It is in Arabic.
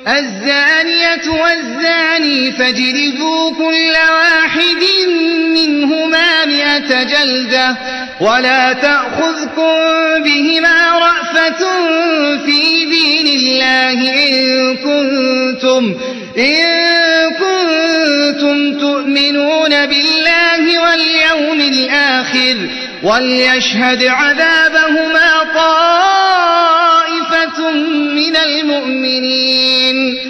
الزانية والزاني فاجلدوا كل واحد منهما 100 جلدة ولا تأخذكم بهما رأفة في دين الله إن كنتم تؤمنون بالله واليوم الآخر وليشهد عذابهما طائفة من المؤمنين.